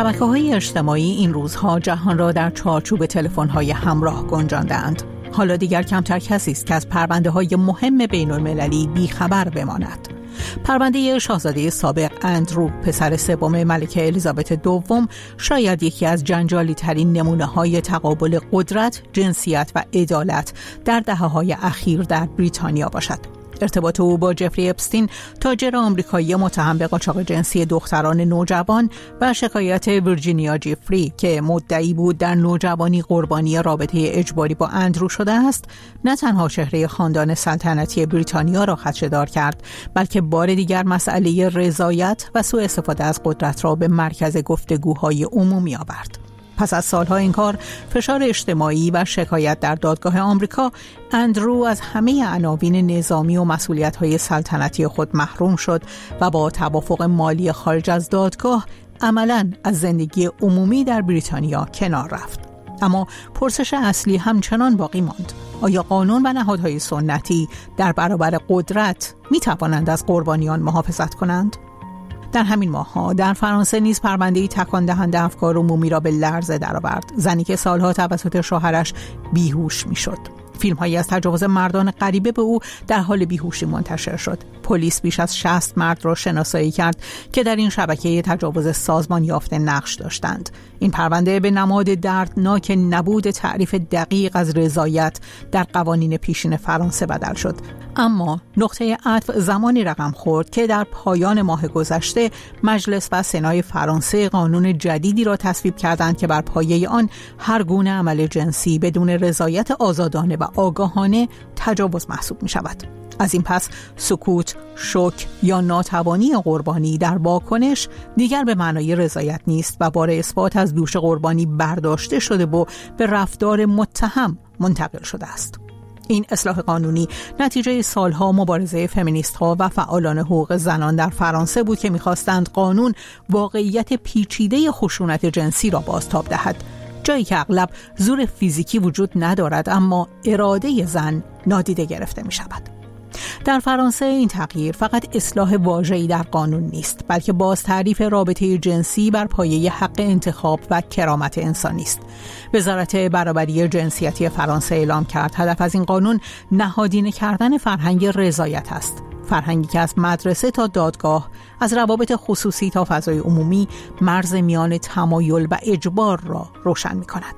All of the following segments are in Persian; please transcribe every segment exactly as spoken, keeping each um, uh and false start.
شبکه‌های اجتماعی این روزها جهان را در چارچوب تلفن‌های همراه گنجاندند. حالا دیگر کمتر کسی است که از پرونده‌های مهم بین‌المللی بی‌خبر بماند. پرونده شاهزاده سابق اندرو، پسر سوم ملکه الیزابت دوم، شاید یکی از جنجالی ترین نمونه‌های تقابل قدرت، جنسیت و عدالت در دهه‌های اخیر در بریتانیا باشد. ارتباط او با جفری اپستین، تاجر آمریکایی متهم به قاچاق جنسی دختران نوجوان، و شکایت ویرجینیا جفری که مدعی بود در نوجوانی قربانی رابطه اجباری با اندرو شده است، نه تنها چهره خاندان سلطنتی بریتانیا را خدشه‌دار کرد، بلکه بار دیگر مسئله رضایت و سوء استفاده از قدرت را به مرکز گفتگوهای عمومی آورد. پس از سالها این کار، فشار اجتماعی و شکایت در دادگاه آمریکا، اندرو از همه عناوین نظامی و مسئولیت‌های سلطنتی خود محروم شد و با توافق مالی خارج از دادگاه عملاً از زندگی عمومی در بریتانیا کنار رفت. اما پرسش اصلی همچنان باقی ماند: آیا قانون و نهادهای سنتی در برابر قدرت می‌توانند از قربانیان محافظت کنند؟ در همین ماه‌ها در فرانسه نیز پرونده‌ای تکان دهنده افکار عمومی را به لرزه درآورد. زنی که سالها توسط شوهرش بیهوش می‌شد. فیلم‌هایی از تجاوز مردان غریبه به او در حال بیهوشی منتشر شد. پلیس بیش از شصت مرد را شناسایی کرد که در این شبکه تجاوز سازمان یافته نقش داشتند. این پرونده به نماد دردناک نبود تعریف دقیق از رضایت در قوانین پیشین فرانسه بدل شد. اما نقطه عطف زمانی رقم خورد که در پایان ماه گذشته مجلس و سنای فرانسه قانون جدیدی را تصویب کردند که بر پایه آن هر گونه عمل جنسی بدون رضایت آزادانه و آگاهانه تجاوز محسوب می شود. از این پس سکوت، شوک یا ناتوانی قربانی در واکنش دیگر به معنای رضایت نیست و بار اثبات از دوش قربانی برداشته شده و به رفتار متهم منتقل شده است. این اصلاح قانونی نتیجه سالها مبارزه فمینیست‌ها و فعالان حقوق زنان در فرانسه بود که می‌خواستند قانون واقعیت پیچیده خشونت جنسی را بازتاب دهد، جایی که اغلب زور فیزیکی وجود ندارد اما اراده زن نادیده گرفته می‌شود. در فرانسه این تغییر فقط اصلاح واژه‌ای در قانون نیست، بلکه باز تعریف رابطه جنسی بر پایه حق انتخاب و کرامت انسانی است. وزارت برابری جنسیتی فرانسه اعلام کرد هدف از این قانون نهادینه کردن فرهنگ رضایت است. فرهنگی که از مدرسه تا دادگاه، از روابط خصوصی تا فضای عمومی، مرز میان تمایل و اجبار را روشن می‌کند.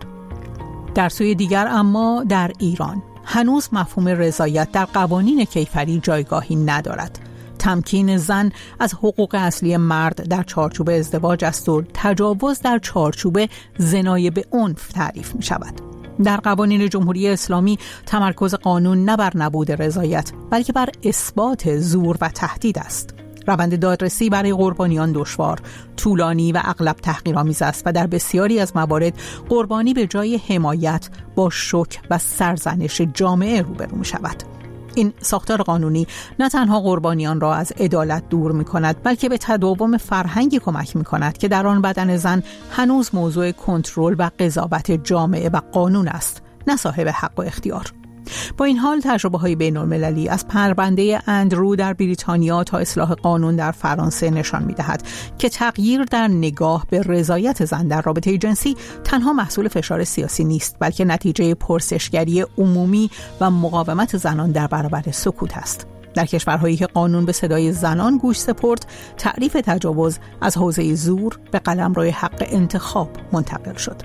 در سوی دیگر اما در ایران هنوز مفهوم رضایت در قوانین کیفری جایگاهی ندارد. تمکین زن از حقوق اصلی مرد در چارچوب ازدواج است و تجاوز در چارچوب زنای به عنف تعریف می شود. در قوانین جمهوری اسلامی تمرکز قانون نه بر نبود رضایت بلکه بر اثبات زور و تهدید است. روند دادرسی برای قربانیان دشوار، طولانی و اغلب تحقیرآمیز است و در بسیاری از موارد قربانی به جای حمایت با شوک و سرزنش جامعه روبرو می شود. این ساختار قانونی نه تنها قربانیان را از عدالت دور می کند بلکه به تداوم فرهنگی کمک می کند که در آن بدن زن هنوز موضوع کنترل و قضاوت جامعه و قانون است، نه صاحب حق و اختیار. با این حال تجربه‌های بین‌المللی از پرونده اندرو در بریتانیا تا اصلاح قانون در فرانسه نشان می‌دهد که تغییر در نگاه به رضایت زن در رابطه جنسی تنها محصول فشار سیاسی نیست بلکه نتیجه پرسشگری عمومی و مقاومت زنان در برابر سکوت است. در کشورهایی که قانون به صدای زنان گوش سپرد، تعریف تجاوز از حوزه زور به قلمرو حق انتخاب منتقل شد.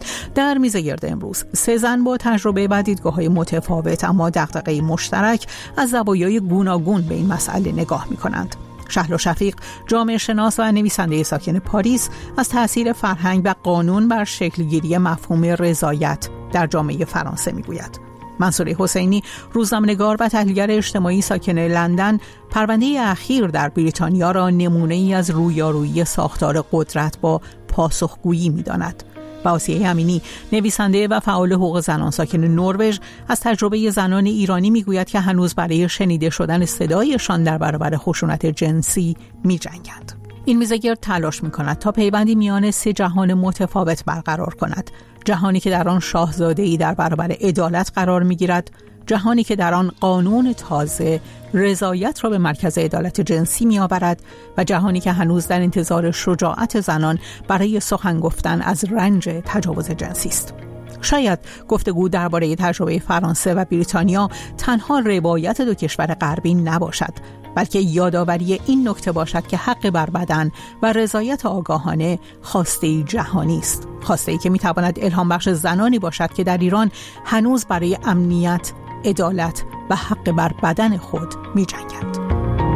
در میز گرد امروز سه زن با تجربه و دیدگاه‌های متفاوت اما دغدغه مشترک از زوایای گوناگون به این مسئله نگاه می‌کنند. شهلا شفیق، جامعه شناس و نویسنده ساکن پاریس، از تأثیر فرهنگ و قانون بر شکلگیری مفهوم رضایت در جامعه فرانسه می‌گوید. منصوره حسینی، روزنامه‌نگار و تحلیلگر اجتماعی ساکن لندن، پرونده اخیر در بریتانیا را نمونه‌ای از رویارویی ساختار قدرت با پاسخگویی می‌داند. و آسیه امینی، نویسنده و فعال حقوق زنان ساکن نروژ، از تجربه زنان ایرانی میگوید که هنوز برای شنیده شدن صدایشان در برابر خشونت جنسی می‌جنگند. این میزگرد تلاش می‌کند تا پیوندی میان سه جهان متفاوت برقرار کند. جهانی که در آن شاهزاده‌ای در برابر عدالت قرار می‌گیرد، جهانی که در آن قانون تازه رضایت را به مرکز عدالت جنسی می‌آورد و جهانی که هنوز در انتظار شجاعت زنان برای سخن گفتن از رنج تجاوز جنسی است. شاید گفتگو درباره تجربه فرانسه و بریتانیا تنها روایت دو کشور غربی نباشد، بلکه یادآوری این نکته باشد که حق بر بدن و رضایت آگاهانه خواسته جهانی است، خواسته که میتواند الهام بخش زنانی باشد که در ایران هنوز برای امنیت، عدالت و حق بر بدن خود می‌جنگند.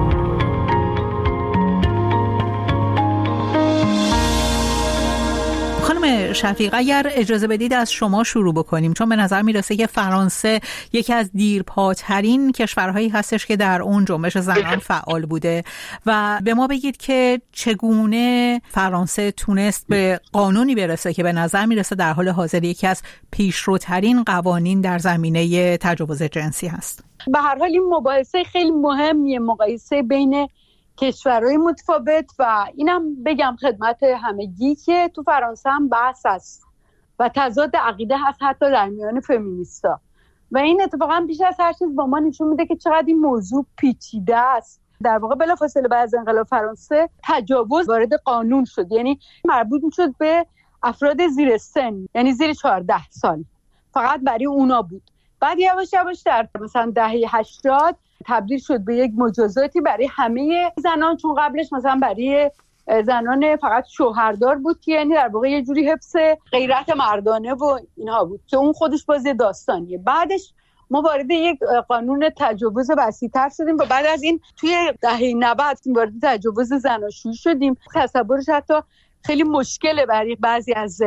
خانم شفیق، اگر اجازه بدید از شما شروع بکنیم، چون به نظر میرسه که فرانسه یکی از دیرپاترین کشورهایی هستش که در اون جنبش زنان فعال بوده و به ما بگید که چگونه فرانسه تونست به قانونی برسه که به نظر میرسه در حال حاضر یکی از پیشروترین قوانین در زمینه تجاوز جنسی هست. به هر حال این مباحثه خیلی مهمیه، مقایسه بین کشورهای متفاوت، و اینم بگم خدمت همگی که تو فرانسه هم بحث هست و تضاد عقیده هست حتی در میان فمینیستا، و این اتفاقا بیش از هر چیز با ما نشون میده که چقدر این موضوع پیچیده است. در واقع بلافاصله بعد از انقلاب فرانسه تجاوز وارد قانون شد، یعنی مربوط میشد به افراد زیر سن، یعنی زیر چهارده سال، فقط برای اونا بود. بعد یواش یواش در مثلا دهه هشتاد تبدیل شد به یک مجازاتی برای همه زنان، چون قبلش مثلا برای زنان فقط شوهردار بود که یعنی در واقع یه جوری حفظ غیرت مردانه و اینها بود که اون خودش باز داستانیه. بعدش ما وارد یک قانون تجاوز وسیع‌تر شدیم و بعد از این توی دهه نود وارد تجاوز زناشویی شدیم. تصورش حتی خیلی مشکله برای بعضی از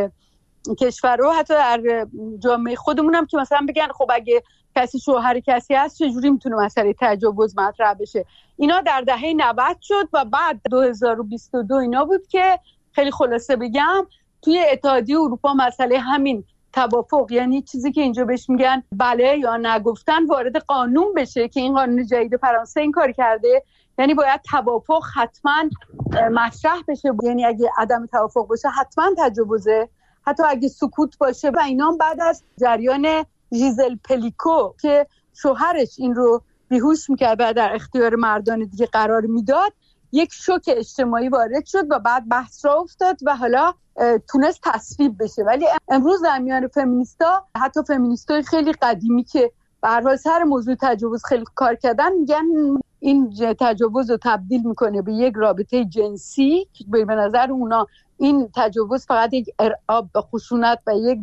کشورها، حتی در جامعه خودمون هم، که مثلا بگن خب اگه کسی شوهر کسی هست چجوری میتونه مسئله تجاوز مطرح بشه. اینا در دهه نود شد و بعد دو هزار و بیست و دو اینا بود که خیلی خلاصه بگم توی اتحادیه اروپا مسئله همین توافق، یعنی چیزی که اینجا بهش میگن بله یا نگفتن، وارد قانون بشه که این قانون جدید فرانسه این کار کرده. یعنی باید توافق حتما مطرح بشه، یعنی اگه عدم توافق باشه حتما تجاوزه، حتی اگه سکوت باشه. و اینا بعد از جریان ژیزل پلیکو که شوهرش این رو بیهوش میکرد و در اختیار مردان دیگه قرار میداد، یک شوک اجتماعی وارد شد و بعد بحث را افتاد و حالا تونست تصویب بشه. ولی امروز در میان فمینیستا، حتی فمینیستای خیلی قدیمی که به هر حال سر موضوع تجاوز خیلی کار کردن، میگن این تجاوز رو تبدیل میکنه به یک رابطه جنسی که به نظر اونا این تجاوز فقط یک ارعاب به خشونت و یک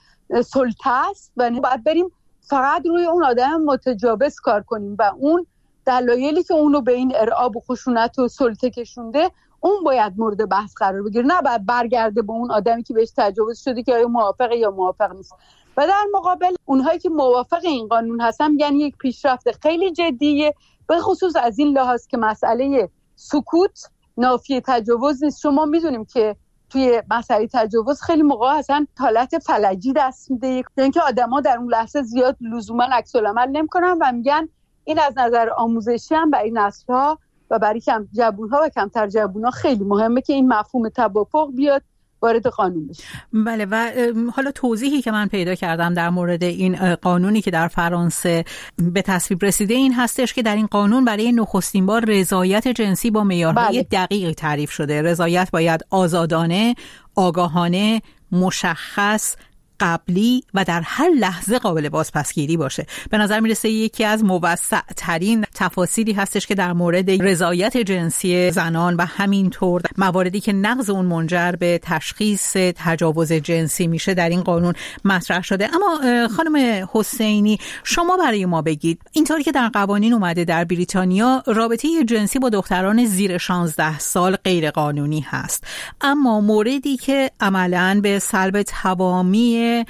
سلطه است و باید بریم فقط روی اون آدم متجاوز کار کنیم و اون دلایلی که اونو به این ارعاب و خشونت و سلطه کشونده اون باید مورد بحث قرار بگیره، نه باید برگرده به اون آدمی که بهش تجاوز شده که آیا موافقه یا موافق نیست. و در مقابل اونهایی که موافق این قانون هستن میگن یک پیشرفت خیلی جدیه، به خصوص از این لحاظ که مسئله سکوت نافی تجاوز نیست. شما میدونیم که توی مسئله تجاوز خیلی موقع اصلا حالت فلجی دست میده، یعنی که آدما در اون لحظه زیاد لزوما عکس العمل نمیکنن و میگن این از نظر آموزشی هم برای نسل‌ها و برای کم جوون‌ها و کمتر جوون‌ها خیلی مهمه که این مفهوم توافق بیاد وارد قانون بشه. بله، و حالا توضیحی که من پیدا کردم در مورد این قانونی که در فرانسه به تصویب رسیده این هستش که در این قانون برای نخستین بار رضایت جنسی با معیارهای بله. دقیقی تعریف شده. رضایت باید آزادانه، آگاهانه، مشخص، قبلی و در هر لحظه قابل بازپسگیری باشه. به نظر میرسه یکی از موسع ترین تفاصیلی هستش که در مورد رضایت جنسی زنان و همینطور مواردی که نقض اون منجر به تشخیص تجاوز جنسی میشه در این قانون مطرح شده. اما خانم حسینی، شما برای ما بگید، اینطوری که در قوانین اومده در بریتانیا رابطه جنسی با دختران زیر شانزده سال غیر قانونی هست، اما موردی که عملاً به سلب تمامی بین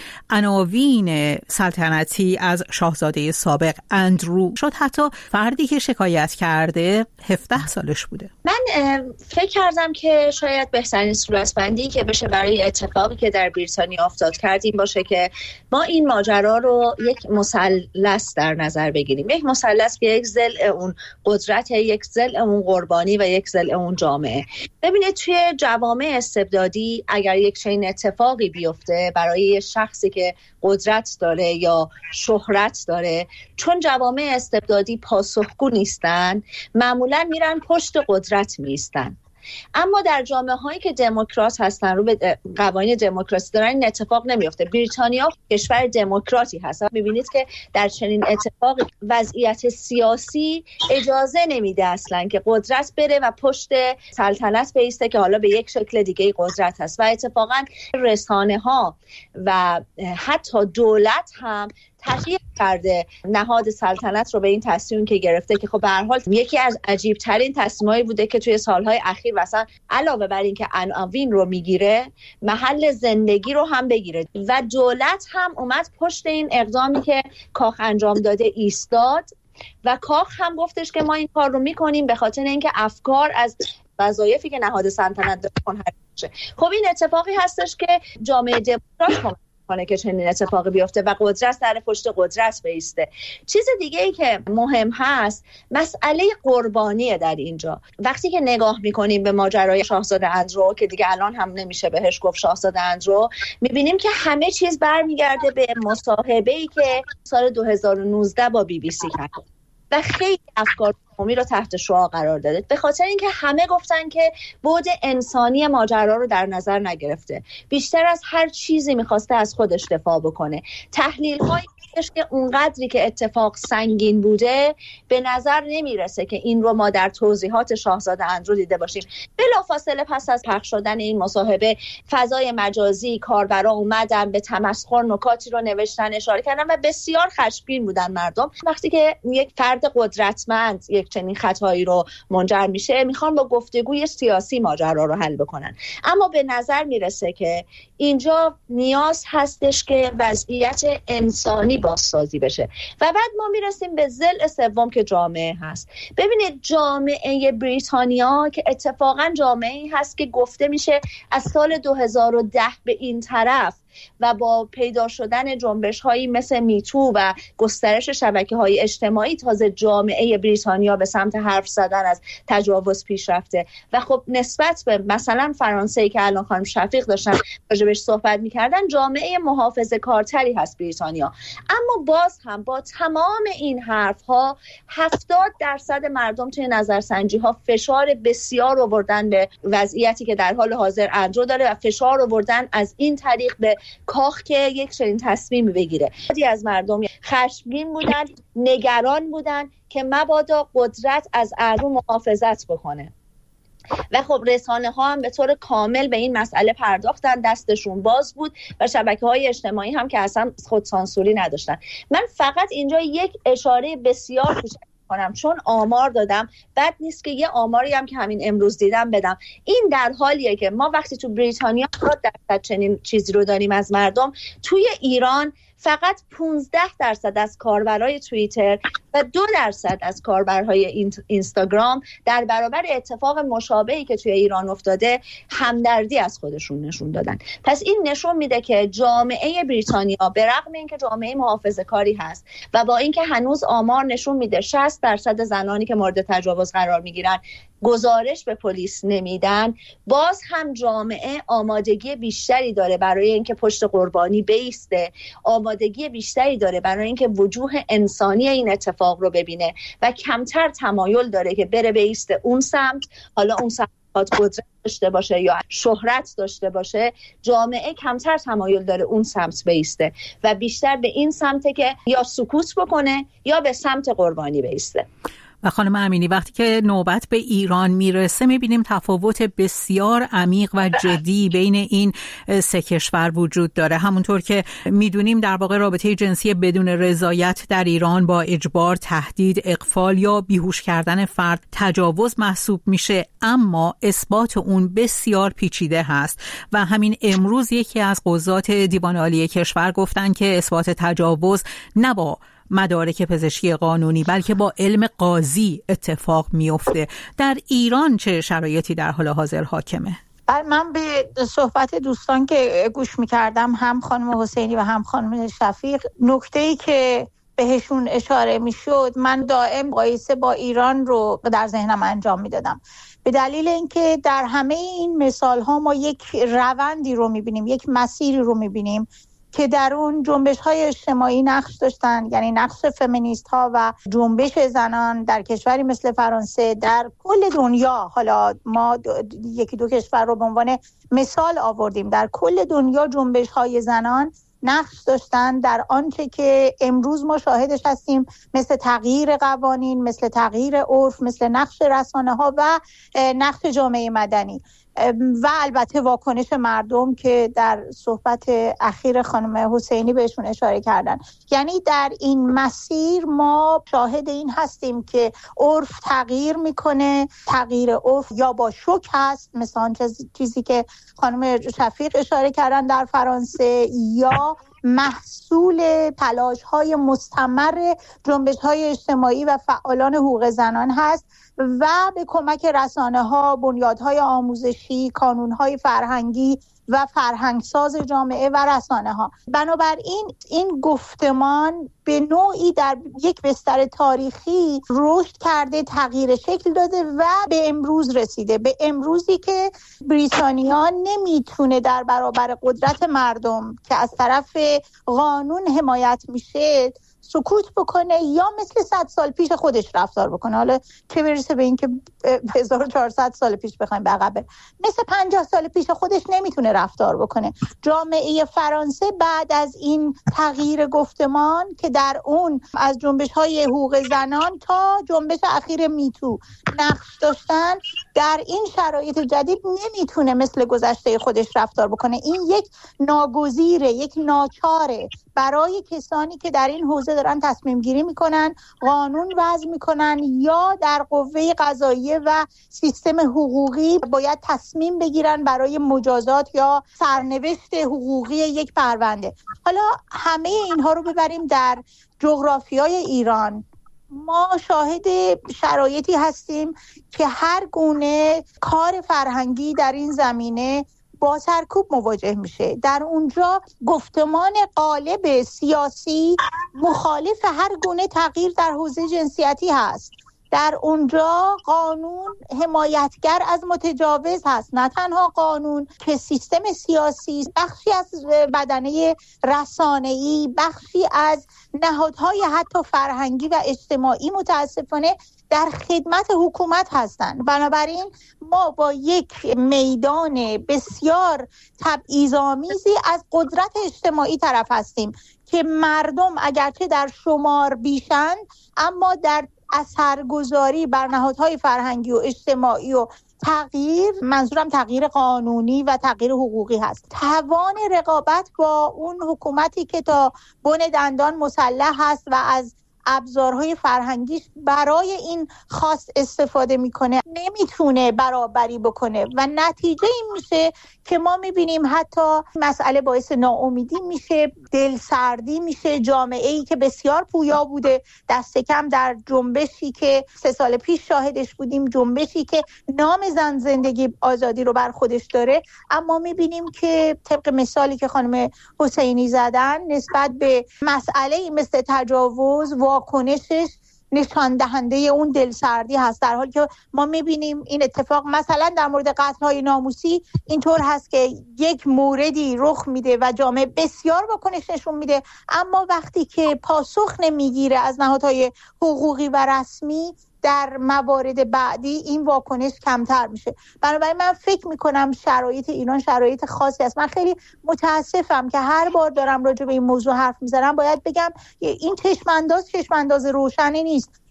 عناوین سلطنتی از شاهزاده سابق اندرو شد حتی فردی که شکایت کرده هفده سالش بوده. من فکر کردم که شاید بهترین صورتبندی که بشه برای اتفاقی که در بریتانیا افتاد کردیم باشه که ما این ماجرا رو یک مثلث در نظر بگیریم. یک مثلث که یک ضلع اون قدرت، یک ضلع اون قربانی و یک ضلع اون جامعه. ببینید توی جوامع استبدادی اگر یک چنین اتفاقی بیفته برای یه شخصی که قدرت داره یا شهرت داره، چون جوامع استبدادی پاسخگو نیستن معمولا میرن پشت قدرت میستن. اما در جامعه هایی که دموکرات هستن، رو به قوانین دموکراسی دارن، این اتفاق نمیفته. بریتانیا کشور دموکراتی هست. میبینید که در چنین اتفاق وضعیت سیاسی اجازه نمیده اصلا که قدرت بره و پشت سلطنت بیسته که حالا به یک شکل دیگه قدرت هست. و اتفاقا رسانه ها و حتی دولت هم تغییر کرده نهاد سلطنت رو به این تصمیم که گرفته که خب به هر حال یکی از عجیب ترین تصمیمایی بوده که توی سالهای اخیر مثلا علاوه بر این که عناوین رو میگیره محل زندگی رو هم بگیره و دولت هم اومد پشت این اقدامی که کاخ انجام داده ایستاد و کاخ هم گفتش که ما این کار رو میکنیم به خاطر اینکه افکار از وظایفی که نهاد سلطنت داره منحرف بشه. خب این اتفاقی هستش که جامعه دموکرات کنه که چنین اتفاقی بیفته و قدرت سر پشت قدرت بیسته. چیز دیگه ای که مهم هست مسئله قربانیه در اینجا. وقتی که نگاه میکنیم به ماجرای شاهزاده اندرو که دیگه الان هم نمیشه بهش گفت شاهزاده اندرو، میبینیم که همه چیز برمیگرده به مصاحبه‌ای که سال دو هزار و نوزده با بی بی سی کرد و خیلی افکار عمومی رو تحت شعاع قرار داده به خاطر اینکه همه گفتن که بعد انسانی ماجرا رو در نظر نگرفته، بیشتر از هر چیزی میخواسته از خودش دفاع بکنه. تحلیل هایی که اونقدری که اتفاق سنگین بوده به نظر نمیرسه که این رو ما در توضیحات شاهزاده اندرو دیده باشیم. بلافاصله پس از پخش شدن این مصاحبه فضای مجازی کاربرا اومدن به تمسخر نکاتی رو نوشتن، اشاره کردن و بسیار خشمگین بودن مردم وقتی که یک فرد قدرتمند یک چنین خطایی رو منجر میشه میخوان با گفتگوی سیاسی ماجرا رو حل بکنن. اما به نظر میرسه که اینجا نیاز هستش که وضعیت انسانی بازسازی بشه و بعد ما میرسیم به ضلع سوم که جامعه هست. ببینید جامعه بریتانیا که اتفاقا جامعه‌ای هست که گفته میشه از سال دو هزار و ده به این طرف و با پیدا شدن جنبش‌هایی مثل میتو و گسترش شبکه‌های اجتماعی تازه جامعه بریتانیا به سمت حرف زدن از تجاوز پیش رفته و خب نسبت به مثلا فرانسه که الان خانم شفیق داشتن راجبش صحبت می‌کردن جامعه محافظه‌کارتری هست بریتانیا. اما باز هم با تمام این حرف‌ها هفتاد درصد مردم توی نظرسنجی‌ها فشار بسیار آوردن به وضعیتی که در حال حاضر اندرو داره و فشار آوردن از این طریق به کاخ که یک چنین تصمیم بگیره. بعضی از مردم خشمگین بودن، نگران بودن که مبادا قدرت از اندرو محافظت بکنه و خب رسانه ها هم به طور کامل به این مسئله پرداختن، دستشون باز بود و شبکه های اجتماعی هم که اصلا خود سانسوری نداشتن. من فقط اینجا یک اشاره بسیار کوچک کنم چون آمار دادم، بد نیست که یه آماری هم که همین امروز دیدم بدم. این در حالیه که ما وقتی تو بریتانیا درصد چنین چیزی رو داریم از مردم، توی ایران فقط پانزده درصد از کاربرای توییتر و دو درصد از کاربرهای اینستاگرام در برابر اتفاق مشابهی که توی ایران افتاده همدردی از خودشون نشون دادن. پس این نشون میده که جامعه بریتانیا به رغم اینکه جامعه محافظه‌کاری هست و با اینکه هنوز آمار نشون میده شصت درصد زنانی که مورد تجاوز قرار میگیرن گزارش به پلیس نمیدن، باز هم جامعه آمادگی بیشتری داره برای اینکه پشت قربانی بیسته، آمادگی بیشتری داره برای اینکه وجوه انسانی این اتفاق رو ببینه و کمتر تمایل داره که بره بیسته اون سمت. حالا اون سمت قدرت داشته باشه یا شهرت داشته باشه، جامعه کمتر تمایل داره اون سمت بیسته و بیشتر به این سمته که یا سکوت بکنه یا به سمت قربانی بیسته. و خانم امینی، وقتی که نوبت به ایران میرسه میبینیم تفاوت بسیار عمیق و جدی بین این سه کشور وجود داره. همونطور که میدونیم در واقع رابطه جنسی بدون رضایت در ایران با اجبار، تهدید، اغفال یا بیهوش کردن فرد تجاوز محسوب میشه، اما اثبات اون بسیار پیچیده هست و همین امروز یکی از قضات دیوان عالی کشور گفتن که اثبات تجاوز نه با مدارک پزشکی قانونی بلکه با علم قاضی اتفاق میفته. در ایران چه شرایطی در حال حاضر حاکمه؟ من به صحبت دوستان که گوش میکردم، هم خانم حسینی و هم خانم شفیق، نکته‌ای که بهشون اشاره میشد من دائم مقایسه با ایران رو در ذهنم انجام میدادم، به دلیل اینکه در همه این مثال ها ما یک روندی رو میبینیم، یک مسیری رو میبینیم که در اون جنبش های اجتماعی نقش داشتن، یعنی نقش فمینیست ها و جنبش زنان در کشوری مثل فرانسه، در کل دنیا. حالا ما یکی دو کشور رو به عنوان مثال آوردیم، در کل دنیا جنبش های زنان نقش داشتن در آنچه که امروز ما شاهدش هستیم، مثل تغییر قوانین، مثل تغییر عرف، مثل نقش رسانه ها و نقش جامعه مدنی و البته واکنش مردم که در صحبت اخیر خانم حسینی بهشون اشاره کردن. یعنی در این مسیر ما شاهد این هستیم که عرف تغییر میکنه، تغییر عرف یا با شوک هست، مثل آن چیزی که خانم شفیق اشاره کردن در فرانسه، یا محصول تلاش‌های مستمر جنبش‌های اجتماعی و فعالان حقوق زنان هست و به کمک رسانه‌ها، بنیادهای آموزشی، کانون‌های فرهنگی و فرهنگساز جامعه و رسانه‌ها. بنابراین این گفتمان به نوعی در یک بستر تاریخی رشد کرده، تغییر شکل داده و به امروز رسیده، به امروزی که بریتانیا نمیتونه در برابر قدرت مردم که از طرف قانون حمایت میشه سکوت بکنه یا مثل صد سال پیش خودش رفتار بکنه. حالا چه برسه به این که هزار و چهارصد سال پیش بخوایم به عقب، مثل پنجاه سال پیش خودش نمیتونه رفتار بکنه. جامعه فرانسه بعد از این تغییر گفتمان که در اون از جنبش‌های حقوق زنان تا جنبش اخیر میتو نقش داشتن، در این شرایط جدید نمیتونه مثل گذشته خودش رفتار بکنه. این یک ناگزیره، یک ناچاره برای کسانی که در این حوزه دارن تصمیم گیری میکنن، قانون وضع میکنن یا در قوه قضاییه و سیستم حقوقی باید تصمیم بگیرن برای مجازات یا سرنوشت حقوقی یک پرونده. حالا همه اینها رو ببریم در جغرافیای ایران، ما شاهد شرایطی هستیم که هر گونه کار فرهنگی در این زمینه با سرکوب مواجه میشه. در اونجا گفتمان غالب سیاسی مخالف هر گونه تغییر در حوزه جنسیتی هست. در اونجا قانون حمایتگر از متجاوز هست، نه تنها قانون که سیستم سیاسی، بخشی از بدنه رسانه‌ای، بخشی از نهادهای حتی فرهنگی و اجتماعی متاسفانه در خدمت حکومت هستند. بنابراین ما با یک میدان بسیار تبعیض‌آمیزی از قدرت اجتماعی طرف هستیم که مردم اگرچه در شمار بیشند اما در اثرگذاری بر نهادهای فرهنگی و اجتماعی و تغییر، منظورم تغییر قانونی و تغییر حقوقی هست، توان رقابت با اون حکومتی که تا بن دندان مسلح هست و از ابزارهای فرهنگیش برای این خواست استفاده میکنه، نمیتونه برابری بکنه و نتیجه این میشه که ما میبینیم حتی مسئله باعث ناامیدی میشه، دلسردی میشه. جامعه ای که بسیار پویا بوده، دست کم در جنبشی که سه سال پیش شاهدش بودیم، جنبشی که نام زن زندگی آزادی رو بر خودش داره، اما میبینیم که طبق مثالی که خانم حسینی زدن نسبت به مسئله مثل تجاوز واکنشش نشان دهنده اون دلسردی هست، در حالی که ما میبینیم این اتفاق مثلا در مورد قتل‌های ناموسی اینطور هست که یک موردی رخ میده و جامعه بسیار واکنش نشون میده، اما وقتی که پاسخ نمیگیره از نهادهای حقوقی و رسمی در موارد بعدی این واکنش کمتر میشه. بنابراین من فکر میکنم شرایط ایران شرایط خاصی است. من خیلی متاسفم که هر بار دارم راجع به این موضوع حرف میزنم باید بگم این چشمانداز چشمانداز روشنی نیست.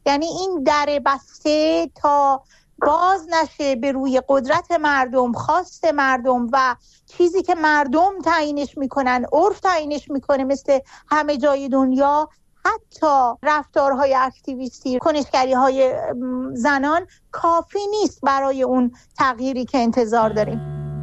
یعنی این در بسته تا باز نشه به روی قدرت مردم، خواست مردم و چیزی که مردم تعیینش میکنن، عرف تعیینش میکنه مثل همه جای دنیا، حتی رفتارهای اکتیویستی، کنشگری های زنان کافی نیست برای اون تغییری که انتظار داریم.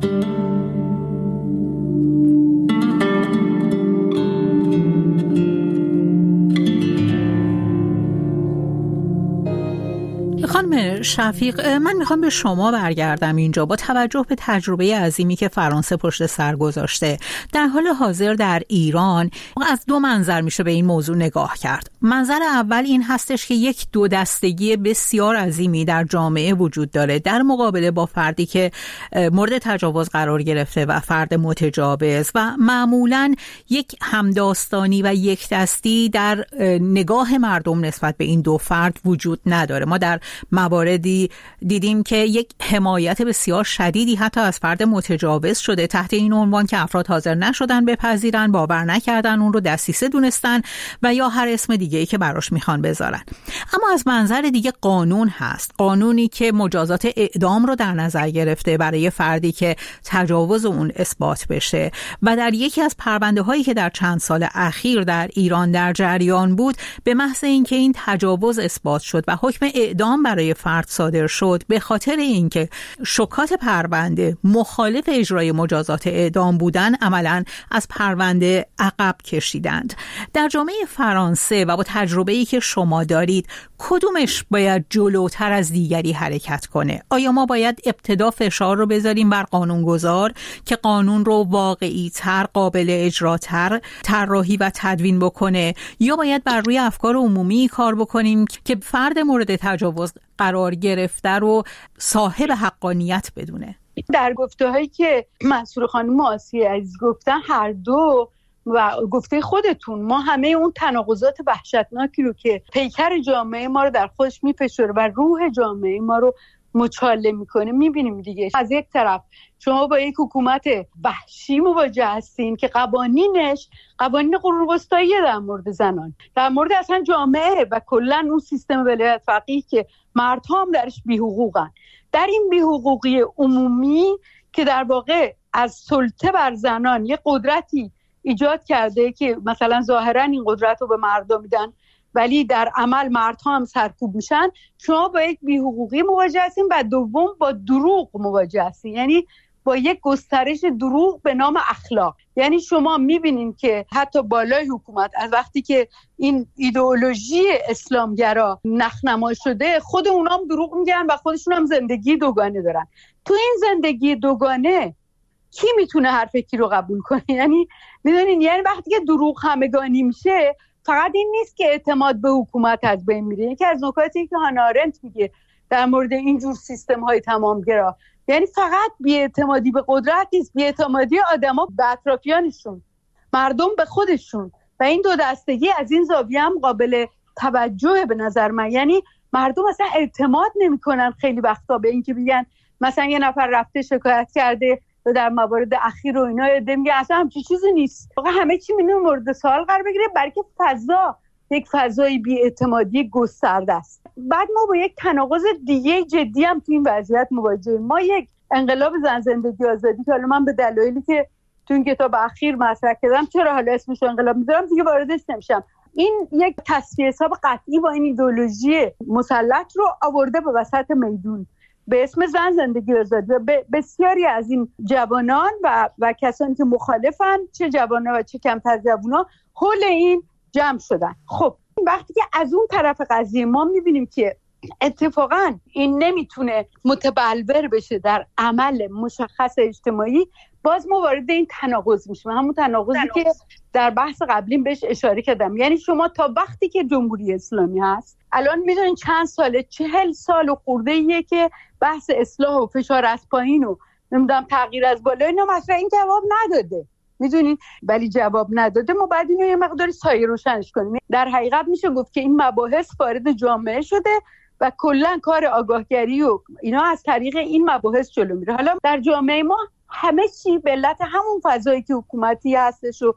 خانم شفیق، من میخوام به شما برگردم اینجا. با توجه به تجربه عظیمی که فرانسه پشت سر گذاشته، در حال حاضر در ایران از دو منظر میشه به این موضوع نگاه کرد. منظر اول این هستش که یک دو دستگی بسیار عظیمی در جامعه وجود داره در مقابله با فردی که مورد تجاوز قرار گرفته و فرد متجاوز، و معمولاً یک همداستانی و یک دستی در نگاه مردم نسبت به این دو فرد وجود نداره. ما در مواردی دیدیم که یک حمایت بسیار شدیدی حتی از فرد متجاوز شده تحت این عنوان که افراد حاضر نشدن بپذیرن، باور نکردن، اون رو دسیسه دونستن و یا هر اسم دیگه‌ای که براش میخوان بذارن. اما از منظر دیگه قانون هست، قانونی که مجازات اعدام رو در نظر گرفته برای فردی که تجاوز اون اثبات بشه، و در یکی از پرونده هایی که در چند سال اخیر در ایران در جریان بود، به محض اینکه این تجاوز اثبات شد و حکم اعدام برای فرد صادر شد، به خاطر اینکه شکات پرونده مخالف اجرای مجازات اعدام بودن، عملاً از پرونده عقب کشیدند. در جامعه فرانسه و با تجربه‌ای که شما دارید، کدومش باید جلوتر از دیگری حرکت کنه؟ آیا ما باید ابتدا فشار رو بذاریم بر قانونگذار که قانون رو واقعی تر، قابل اجراتر طراحی و تدوین بکنه، یا باید بر روی افکار عمومی کار بکنیم که فرد مورد تجاوز قرار گرفته رو صاحب حقانیت بدونه؟ در گفته‌هایی که منصور خانم آسیه عزیز گفتن، هر دو و گفته خودتون، ما همه اون تناقضات وحشتناکی رو که پیکر جامعه ما رو در خودش میفشاره و روح جامعه ما رو مچاله میکنه میبینیم دیگه. از یک طرف شما با یک حکومت وحشی مواجه هستین که قوانینش قوانین قرون وسطایی در مورد زنان، در مورد اصلا جامعه و کلا اون سیستم ولایت فقیه که مردها هم درش بی‌حقوقن. در این بی‌حقوقی عمومی که در واقع از سلطه بر زنان یک قدرتی ایجاد کرده که مثلا ظاهرا این قدرت رو به مردم میدن ولی در عمل مردها هم سرکوب میشن، شما با یک بی‌حقوقی مواجه هستین و دوم با دروغ مواجه هستین، یعنی با یک گسترش دروغ به نام اخلاق. یعنی شما میبینین که حتی بالای حکومت از وقتی که این ایدئولوژی اسلامگرا نخنما شده، خود اونا هم دروغ میگن و خودشون هم زندگی دوگانه دارن. تو این زندگی دوگانه کی میتونه هر فکری رو قبول کنه؟ یعنی میدونین، یعنی وقتی که دروغ همگانی میشه، فقط این نیست که اعتماد به حکومت از بین میره. یکی از نکاتی که هانا آرنت میگه در مورد اینجور سیستم های تمامگرا، یعنی فقط بی‌اعتمادی به قدرت نیست، بی‌اعتمادی آدما به اطرافیانشون، مردم به خودشون، و این دو دستگی از این زاویه هم قابل توجه به نظر من. یعنی مردم اصلا اعتماد نمیکنن خیلی وقتا به این که بگن مثلا یه نفر رفته شکایت کرده و در موارد اخیر و اینا یه میگه اصلا همچین چیزی نیست. واقعا همه چی میونه مورد سوال قرار بگیره، برای که فضا یک فضای بی‌اعتمادی گسترده است. بعد ما با یک تناقض دیگه جدی هم تو این وضعیت مواجهیم. ما یک انقلاب زن زندگی آزادی که حالا من به دلایلی که تو این کتاب اخیر مطرح کردم، چرا حالا اسمش انقلاب میذارم دیگه واردش نمیشم، این یک تصفیه حساب قطعی با این ایدئولوژی مسلط رو آورده به وسط میدون به اسم زن زندگی آزادی. و بسیاری از این جوانان و و کسانی که مخالفن، چه جوانان و چه کمتر جوانا، حول این جمع شدن. خب وقتی که از اون طرف قضیه ما میبینیم که اتفاقا این نمیتونه متبلور بشه در عمل مشخص اجتماعی، باز ما وارد این تناقض میشیم، همون تناقضی تناقض. که در بحث قبلیم بهش اشاره کردم. یعنی شما تا وقتی که جمهوری اسلامی هست، الان میدونین چند ساله، چهل سال و خورده ایه که بحث اصلاح و فشار از پایین و نمیدونم تغییر از بالا اینا مطرح، این جواب نداده، میدونین، ولی جواب نداده. ما بعد اینو یه مقداری سایه روشنش کنیم. در حقیقت میشه گفت که این مباحث وارد جامعه شده و کلا کار آگاهگری و اینا از طریق این مباحث جلو میره. حالا در جامعه ما همه چی به علت همون فضایی که حکومتی هستش و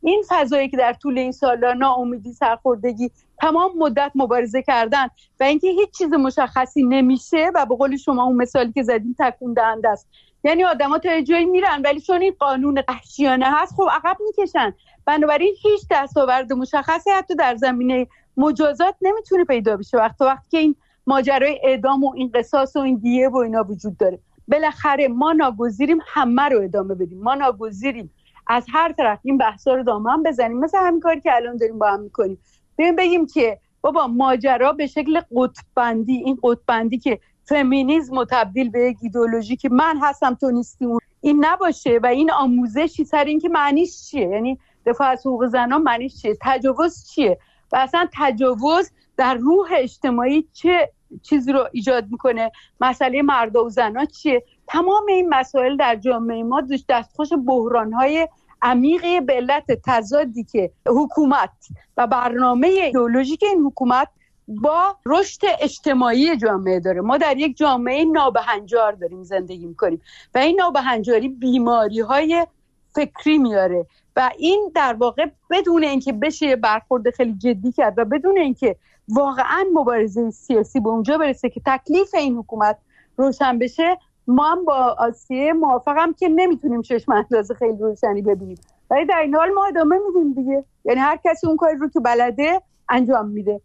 این فضایی که در طول این سال‌ها ناامیدی، سرخوردگی، تمام مدت مبارزه کردن و اینکه هیچ چیز مشخصی نمیشه و به قول شما اون مثالی که زدین تکون دهنده است. یعنی آدم‌ها تا یه جایی میرن ولی چون این قانون وحشیانه هست خب عقب میکشن. بنابراین هیچ دستاورد مشخصی حتی در زمینه مجازات نمیتونه پیدا بشه وقتی وقتی که این ماجرای اعدام و این قصاص و این دیه و اینا وجود داره. بالاخره ما ناگزیریم همه رو ادامه بدیم، ما ناگزیریم از هر طرف این بحثا رو دامن بزنیم، مثل همین کاری که الان داریم با هم میکنیم. ببین بگیم که بابا ماجرا به شکل قطب‌بندی، این قطب‌بندی که فمینیسم تبدیل به یک ایدئولوژی که من هستم تو نیستی این نباشه و این آموزشی سر این که معنیش چیه، یعنی دفاع از حقوق زنان معنیش چیه، تجاوز چیه و اصلا تجاوز در روح اجتماعی چه چیزی رو ایجاد میکنه، مسئله مرد و زنان چیه. تمام این مسائل در جامعه ما دستخوش بحران‌های عمیقی به علت تضادی که حکومت و برنامه ایدئولوژیک این حکومت با رشد اجتماعی جامعه داره. ما در یک جامعه نابهنجار داریم زندگی میکنیم و این نابهنجاری بیماری‌های فکری میاره و این در واقع بدون اینکه بشه برخورد خیلی جدی کرد و بدون اینکه واقعا مبارزه سیاسی به اونجا برسه که تکلیف این حکومت روشن بشه، ما هم با آسیه موافقم که نمیتونیم چشم انداز خیلی روشنی ببینیم، ولی در این حال ما ادامه میدیم دیگه. یعنی هر کسی اون کاری رو که بلده انجام میده.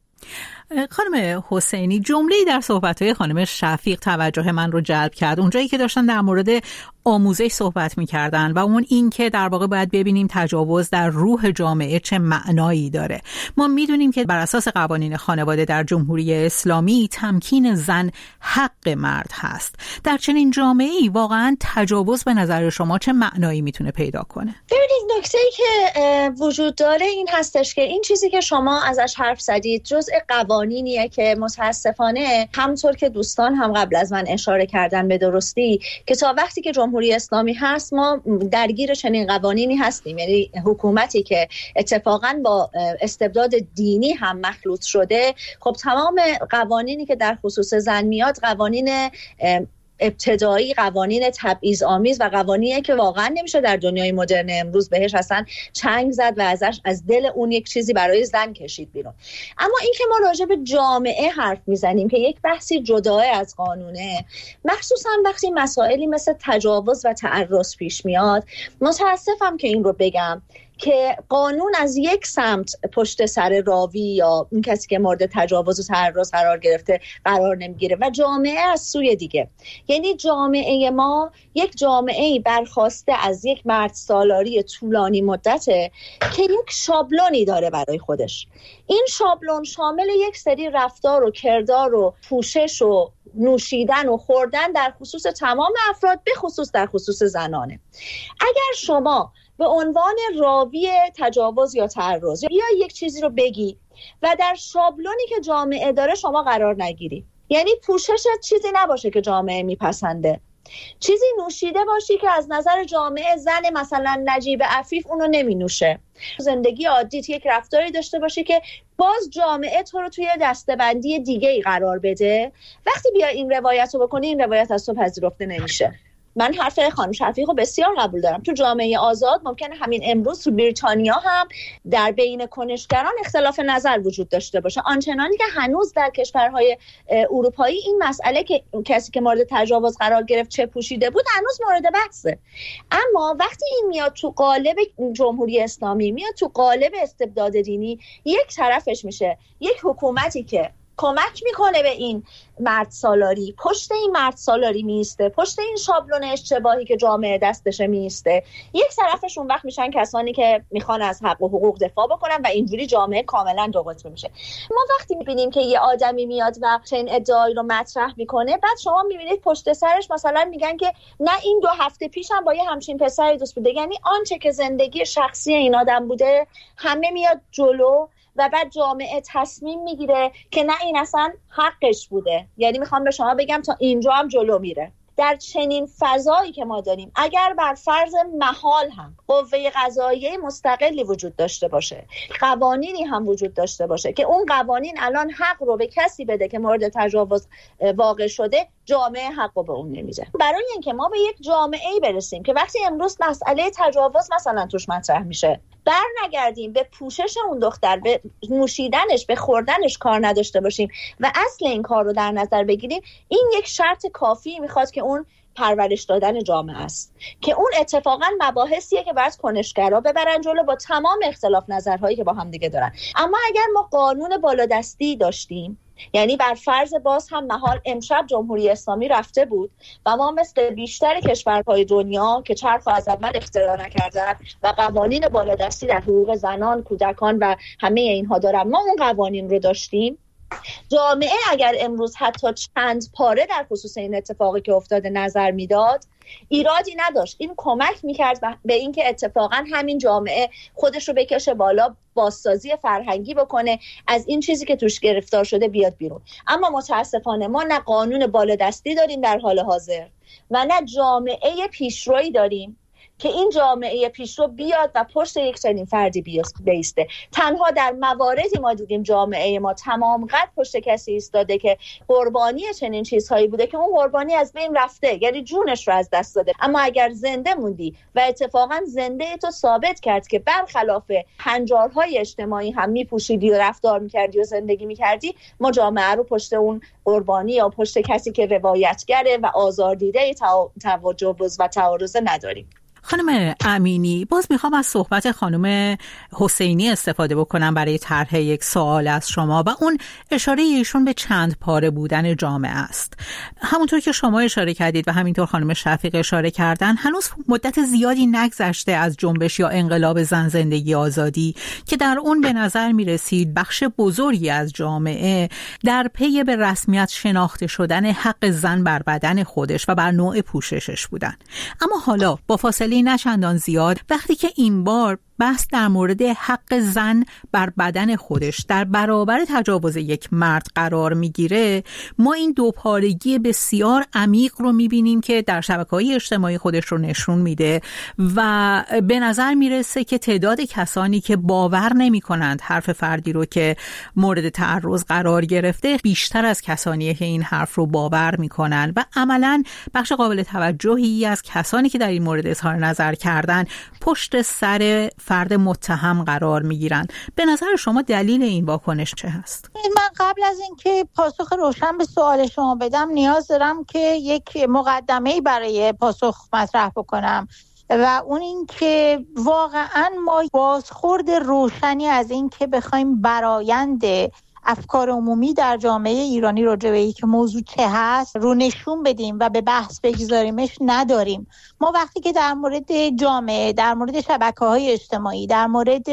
خانم حسینی، جمله‌ای در صحبت‌های خانم شفیق توجه من رو جلب کرد، اونجایی که داشتن در مورد آموزش صحبت می‌کردن و اون این که در واقع باید ببینیم تجاوز در روح جامعه چه معنایی داره. ما می‌دونیم که بر اساس قوانین خانواده در جمهوری اسلامی تمکین زن حق مرد هست. در چنین جامعه‌ای واقعاً تجاوز به نظر شما چه معنایی میتونه پیدا کنه؟ ببینید نکته‌ای که وجود داره این هستش که این چیزی که شما ازش حرف زدید جزء قوانینیه که متاسفانه همونطور که دوستان هم قبل از من اشاره کردن به درستی که تا وقتی که جمهوری اسلامی هست ما درگیر چنین قوانینی هستیم. یعنی حکومتی که اتفاقا با استبداد دینی هم مخلوط شده، خب تمام قوانینی که در خصوص زن میاد قوانین ابتدایی، قوانین تبعیض آمیز و قوانینی که واقعا نمیشه در دنیای مدرن امروز بهش اصلا چنگ زد و ازش از دل اون یک چیزی برای زن کشید بیرون. اما این که ما راجع به جامعه حرف میزنیم که یک بحثی جدای از قانونه، مخصوصا وقتی مسائلی مثل تجاوز و تعرض پیش میاد، متاسفم که این رو بگم که قانون از یک سمت پشت سر راوی یا اون کسی که مورد تجاوز و تعرض قرار گرفته قرار نمیگیره و جامعه از سوی دیگه. یعنی جامعه ما یک جامعه‌ای برخواسته از یک مرد سالاری طولانی مدته که یک شابلونی داره برای خودش. این شابلون شامل یک سری رفتار و کردار و پوشش و نوشیدن و خوردن در خصوص تمام افراد، به خصوص در خصوص زنانه. اگر شما به عنوان راوی تجاوز یا تعرض یا یک چیزی رو بگی و در شابلونی که جامعه داره شما قرار نگیری، یعنی پوششت چیزی نباشه که جامعه میپسنده، چیزی نوشیده باشی که از نظر جامعه زن مثلا نجیب عفیف اونو نمی نوشه، زندگی عادیت یک رفتاری داشته باشی که باز جامعه تو رو توی دسته‌بندی دیگه‌ای قرار بده، وقتی بیا این روایت رو بکنی این روایت از تو پذیرفته نمیشه. من حرف خانم شفیق رو بسیار قبول دارم. تو جامعه آزاد ممکنه همین امروز تو بریتانیا هم در بین کنشگران اختلاف نظر وجود داشته باشه، آنچنانی که هنوز در کشورهای اروپایی این مسئله که کسی که مورد تجاوز قرار گرفت چه پوشیده بود هنوز مورد بحثه. اما وقتی این میاد تو قالب جمهوری اسلامی، میاد تو قالب استبداد دینی، یک طرفش میشه یک حکومتی که کمک میکنه به این مرد سالاری، پشت این مرد سالاری میسته، پشت این شابلون اشتباهی که جامعه دستشه میسته. یک طرفش اون وقت میشن کسانی که میخوان از حق و حقوق دفاع بکنن و اینجوری جامعه کاملا دو قطبی میشه. ما وقتی میبینیم که یه آدمی میاد و چنین ادعایی رو مطرح میکنه، بعد شما میبینید پشت سرش مثلا میگن که نه این دو هفته پیش هم با یه همچین پسری دوست بوده، یعنی آنچه که زندگی شخصی این آدم بوده همه میاد جلو و بعد جامعه تصمیم میگیره که نه این اصلا حقش بوده. یعنی میخوام به شما بگم تا اینجا هم جلو میره. در چنین فضایی که ما داریم، اگر بر فرض محال هم قوه قضاییه مستقلی وجود داشته باشه، قوانینی هم وجود داشته باشه که اون قوانین الان حق رو به کسی بده که مورد تجاوز واقع شده، جامعه حقو به اون نمیده. برای اینکه ما به یک جامعه‌ای برسیم که وقتی امروز مسئله تجاوز مثلا توش مطرح میشه بر نگردیم به پوشش اون دختر، به نوشیدنش، به خوردنش کار نداشته باشیم و اصل این کار رو در نظر بگیریم، این یک شرط کافی میخواد که اون پرورش دادن جامعه است، که اون اتفاقا مباحثیه که باید کنشگرا ببرن جلو با تمام اختلاف نظرهایی که با هم دیگه دارن. اما اگر ما قانون بالادستی داشتیم، یعنی بر فرض باز هم محال امشب جمهوری اسلامی رفته بود و ما مثل بیشتر کشورهای دنیا که چرخ از اول اختراع نکردن و قوانین بالادستی در حقوق زنان، کودکان و همه اینها دارن، ما اون قوانین رو داشتیم، جامعه اگر امروز حتی چند پاره در خصوص این اتفاقی که افتاده نظر میداد ایرادی نداشت. این کمک میکرد به اینکه اتفاقا همین جامعه خودش رو بکشه بالا، بازسازی فرهنگی بکنه، از این چیزی که توش گرفتار شده بیاد بیرون. اما متاسفانه ما نه قانون بالادستی داریم در حال حاضر و نه جامعه پیشرویی داریم که این جامعه پیشرو بیاد و پشت یک چنین فردی بیسته. تنها در مواردی ما دیدیم جامعه ما تمام قد پشت کسی ایستاده که قربانی چنین چیزهایی بوده که اون قربانی از بین رفته، یعنی جونش رو از دست داده. اما اگر زنده موندی و اتفاقا زنده تو ثابت کرد که برخلاف هنجارهای اجتماعی هم میپوشیدی و رفتار میکردی و زندگی میکردی، ما جامعه رو پشت اون قربانی یا پشت کسی که روایتگره و آزاردیده تجاوز و تعارض نداریم. خانم امینی، باز میخوام از صحبت خانم حسینی استفاده بکنم برای طرح یک سوال از شما و اون اشاره ایشون به چند پاره بودن جامعه است. همونطور که شما اشاره کردید و همینطور خانم شفیق اشاره کردن، هنوز مدت زیادی نگذشته از جنبش یا انقلاب زن زندگی آزادی که در اون به نظر میرسید بخش بزرگی از جامعه در پی به رسمیت شناخته شدن حق زن بر بدن خودش و بر نوع پوششش بودن. اما حالا با فاصله نه چندان زیاد وقتی که این بار بحث در مورد حق زن بر بدن خودش در برابر تجاوز یک مرد قرار میگیره، ما این دوپارگی بسیار عمیق رو میبینیم که در شبکه‌های اجتماعی خودش رو نشون میده و به نظر میرسه که تعداد کسانی که باور نمی‌کنند حرف فردی رو که مورد تعرض قرار گرفته بیشتر از کسانی که این حرف رو باور میکنن و عملاً بخش قابل توجهی از کسانی که در این مورد اظهار نظر کردن پشت سر فرد متهم قرار میگیرند. به نظر شما دلیل این واکنش چه هست؟ من قبل از اینکه پاسخ روشن به سوال شما بدم نیاز دارم که یک مقدمه‌ای برای پاسخ مطرح بکنم و اون این که واقعا ما بازخورد روشنی از این که بخوایم برآیند افکار عمومی در جامعه ایرانی راجع به اینکه موضوع چه هست رو نشون بدیم و به بحث بگذاریمش نداریم. ما وقتی که در مورد جامعه، در مورد شبکه‌های اجتماعی، در مورد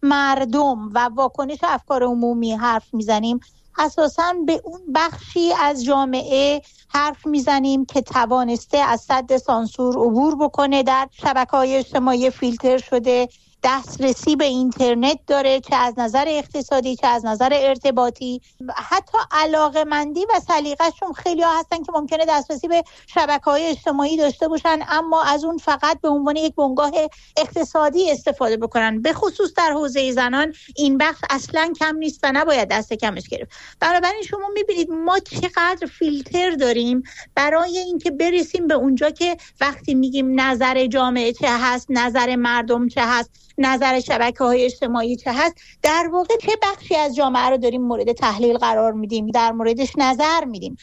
مردم و واکنش افکار عمومی حرف میزنیم، اساساً به اون بخشی از جامعه حرف میزنیم که توانسته از سد سانسور عبور بکنه، در شبکه‌های اجتماعی فیلتر شده، دسترسی به اینترنت داره، چه از نظر اقتصادی چه از نظر ارتباطی. حتی علاقه‌مندی و سلیقه‌شون خیلی ها هستن که ممکنه دسترسی به شبکه‌های اجتماعی داشته باشن اما از اون فقط به عنوان یک بنگاه اقتصادی استفاده بکنن. به خصوص در حوزه زنان این بخش اصلاً کم نیست و نباید دست کمش گرفت. بنابراین شما می‌بینید ما چقدر فیلتر داریم برای اینکه برسیم به اونجا که وقتی میگیم نظر جامعه چه هست، نظر مردم چه هست، نظر شبکه‌های اجتماعی چه هست، در واقع چه بخشی از جامعه رو داریم مورد تحلیل قرار میدیم، در موردش نظر میدیم.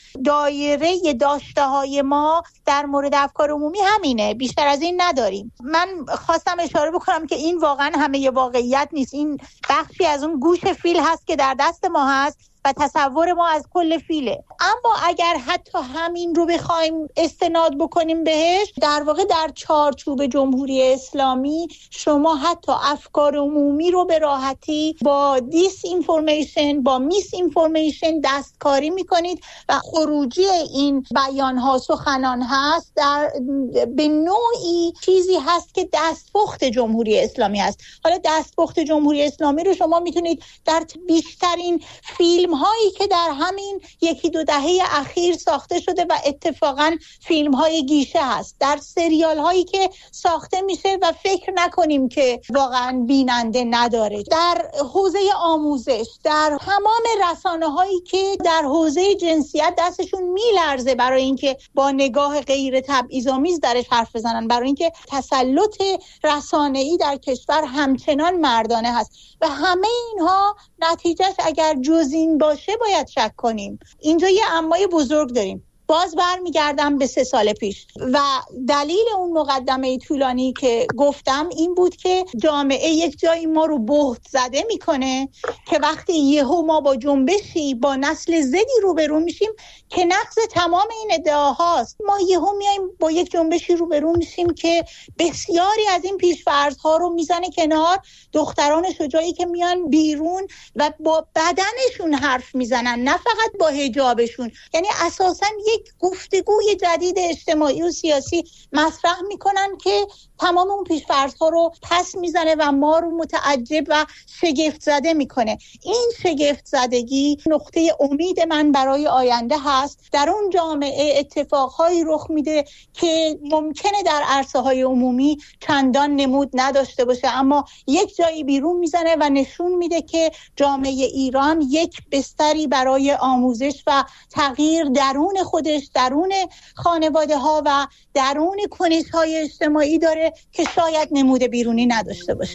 دایره داشته‌های ما در مورد افکار عمومی همینه، بیشتر از این نداریم. من خواستم اشاره بکنم که این واقعا همه ی واقعیت نیست، این بخشی از اون گوش فیل هست که در دست ما هست و تصور ما از کل فیله. اما اگر حتی همین رو بخوایم استناد بکنیم بهش، در واقع در چارچوب جمهوری اسلامی شما حتی افکار عمومی رو به راحتی با دیس اینفورمیشن، با میس اینفورمیشن دستکاری میکنید و خروجی این بیان ها، سخنان هست در به نوعی چیزی هست که دستپخت جمهوری اسلامی هست. حالا دستپخت جمهوری اسلامی رو شما میتونید در بیشترین فیلم فیلم هایی که در همین یکی دو دهه اخیر ساخته شده و اتفاقا فیلم های گیشه هست، در سریال هایی که ساخته میشه و فکر نکنیم که واقعا بیننده نداره، در حوزه آموزش، در تمام رسانه هایی که در حوزه جنسیت دستشون میلرزه برای اینکه با نگاه غیر تبعیض‌آمیز درش حرف بزنن، برای اینکه تسلط رسانه‌ای در کشور همچنان مردانه هست و همه اینها نتیجهش اگر جز این باشه باید شک کنیم. اینجا یه امای بزرگ داریم. باز برمیگردم به سه سال پیش و دلیل اون مقدمه طولانی که گفتم این بود که جامعه یک جایی ما رو بهت زده میکنه که وقتی یهو ما با جنبشی با نسل زدی روبرو میشیم که نقض تمام این ادعاهاست، ما یهو میایم با یک جنبشی روبرو میشیم که بسیاری از این پیش‌فرض‌ها رو میزنه کنار. دختران شجاعی که میان بیرون و با بدنشون حرف میزنن، نه فقط با حجابشون، یعنی اساساً یک گفتگوی جدید اجتماعی و سیاسی مطرح میکنن که تمام اون پیش‌فرض‌ها رو پس میزنه و ما رو متعجب و شگفت زده میکنه. این شگفت زدگی نقطه امید من برای آینده هست. در اون جامعه اتفاقهایی رخ میده که ممکنه در عرصه‌های عمومی چندان نمود نداشته باشه، اما یک جایی بیرون میزنه و نشون میده که جامعه ایران یک بستری برای آموزش و تغییر درون خودش، درون خانواده ها و درون کنش های اجتماعی داره که شاید نمود بیرونی نداشته باشه.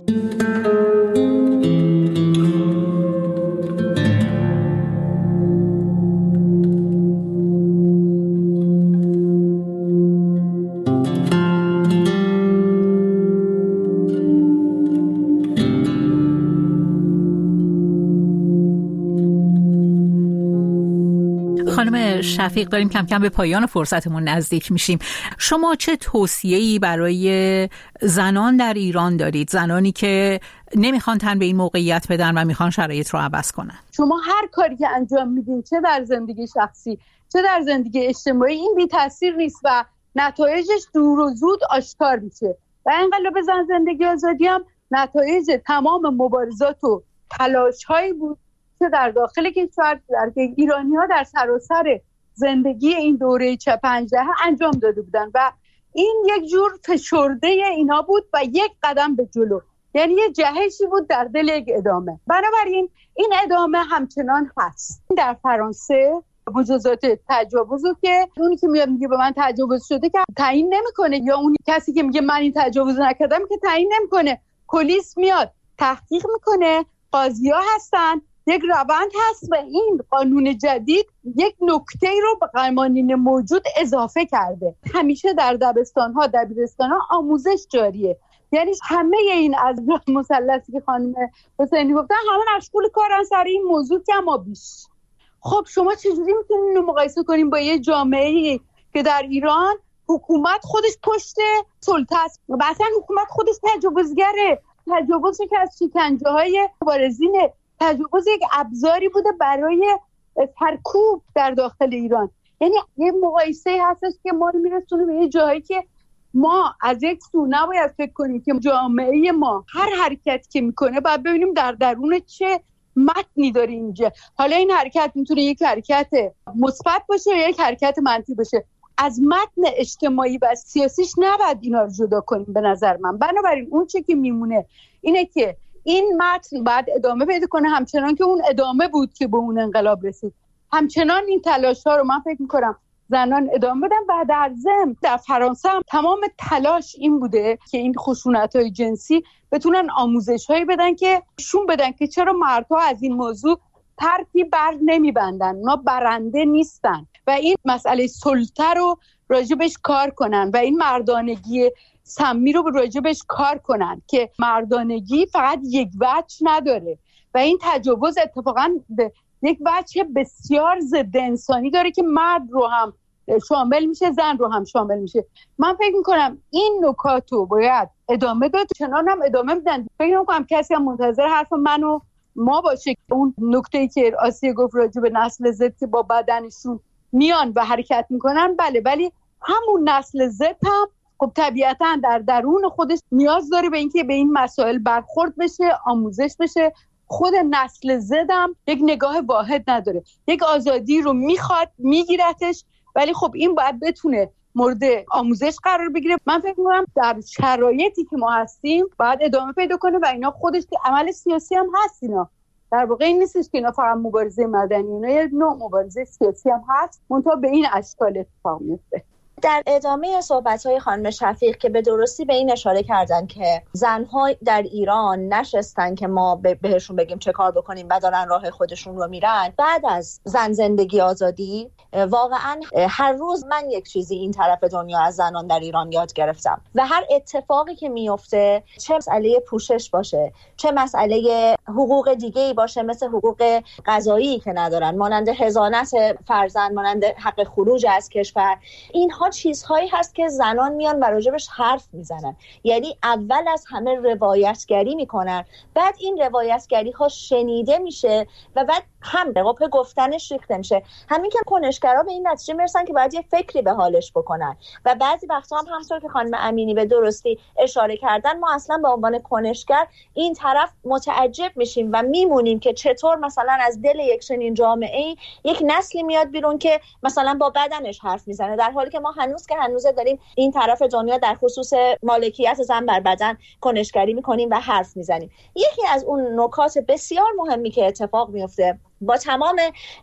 خانم شفیق، داریم کم کم به پایان فرصتمون نزدیک میشیم. شما چه توصیه‌ای برای زنان در ایران دارید؟ زنانی که نمیخوان تن به این موقعیت بدن و میخوان شرایط رو عوض کنن. شما هر کاری که انجام میدین، چه در زندگی شخصی چه در زندگی اجتماعی، این بی تاثیر نیست و نتایجش دور و زود آشکار میشه. و انقلاب زن زندگی آزادی هم نتایج تمام مبارزات و تلاش‌هایی بود که در داخل کشور در که ایرانی‌ها در سراسر زندگی این دوره چه پنج دهه انجام داده بودن و این یک جور فشرده اینا بود و یک قدم به جلو، یعنی یه جهشی بود در دل یک ادامه. بنابراین این ادامه همچنان هست. در فرانسه مجازات تجاوز رو که اونی که میگه به من تجاوز شده که تعیین نمیکنه، یا اون کسی که میگه من این تجاوز نکردم که تعیین نمیکنه، پلیس میاد تحقیق میکنه، قاضی‌ها هستن، یک روند هست و این قانون جدید یک نکته رو به قوانین موجود اضافه کرده. همیشه در دبستان‌ها، دبیرستان‌ها آموزش جاریه، یعنی همه این از مثلثی که خانم حسینی گفتن همه مشغول کارن سر این موضوع کما بیش. خب شما چجوری میتونین رو مقایسه کنیم با یه جامعه‌ای که در ایران حکومت خودش پشت سلطه است و اصلا حکومت خودش تجاوزگره، تجاوزی که از شکنجه‌های مبارزین، تجاوز یک ابزاری بوده برای سرکوب در داخل ایران. یعنی یه مقایسه هستش که ما رو میرسونه به یه جایی که ما از یک سو نباید فکر کنیم که جامعه ما هر حرکت که میکنه باید ببینیم در درون چه متنی داره اینجا. حالا این حرکت میتونه یک حرکت مثبت باشه یا یک حرکت منفی باشه. از متن اجتماعی و سیاسیش نباید اینا رو جدا کنیم به نظر من. بنابراین اون چه که میمونه اینه که این متن باید ادامه پیدا کنه، همچنان که اون ادامه بود که به اون انقلاب رسید. همچنان این تلاش ها رو من فکر میکنم زنان ادامه بدن و در ضمن در فرانسه هم تمام تلاش این بوده که این خشونت های جنسی بتونن آموزش هایی بدن که شون بدن که چرا مردها از این موضوع پرتی بر نمیبندن، اونا برنده نیستن و این مسئله سلطه رو راجبش کار کنن و این مردانگی سمی رو راجبش کار کنن که مردانگی فقط یک وجه نداره و این تجاوز اتفاقا یک وجه بسیار ضد انسانی داره که مرد رو هم شامل میشه، زن رو هم شامل میشه. من فکر میکنم این نکات رو باید ادامه داد، چنان هم ادامه میدن. فکر نمیکنم کسی هم منتظر حرف منو ما باشه که اون نکته‌ای که آسیه گفت راجع به نسل زد که با بدنشون میان و حرکت میکنن، بله، ولی همون نسل زد هم خب طبیعتاً در درون خودش نیاز داره به اینکه به این مسائل برخورد بشه، آموزش بشه خود نسل زدم یک نگاه واحد نداره، یک آزادی رو میخواد میگیرتش، ولی خب این باید بتونه مورد آموزش قرار بگیره. من فکر می‌کنم در شرایطی که ما هستیم باید ادامه پیدا کنه و اینا خودش که عمل سیاسی هم هست. اینا در واقع این نیستش که اینا فقط مبارزه مدنی، اینا یه نوع مبارزه سیاسی هم هست، منتها به این اشکال اتفاق میفته. در ادامه صحبت‌های خانم شفیق که به درستی به این اشاره کردن که زن‌ها در ایران نشستن که ما بهشون بگیم چه کار بکنیم و دارن راه خودشون رو میرن، بعد از زن زندگی آزادی واقعا هر روز من یک چیزی این طرف دنیا از زنان در ایران یاد گرفتم و هر اتفاقی که میفته، چه مسئله پوشش باشه، چه مسئله حقوق دیگه‌ای باشه مثل حقوق قضایی که ندارن، مانند حضانت فرزند، مانند حق خروج از کشور، اینها چیزهایی هست که زنان میان و راجبش حرف میزنن. یعنی اول از همه روایتگری میکنن، بعد این روایتگری ها شنیده میشه و بعد هم به قپ گفتنش ریخته میشه. همین که کنشگرا به این نتیجه میرسن که باید یه فکری به حالش بکنن و بعضی وقتا هم همونطور که خانم امینی به درستی اشاره کردن، ما اصلا به عنوان کنشگر این طرف متعجب میشیم و میمونیم که چطور مثلا از دل یک چنین جامعه یک نسلی میاد بیرون که مثلا با بدنش حرف میزنه، در حالی که ما هنوز که هنوز داریم این طرف دنیا در خصوص مالکیت زن بر بدن کنشگری میکنیم و حرف میزنیم. یکی از اون نکات بسیار مهمی که اتفاق میفته با تمام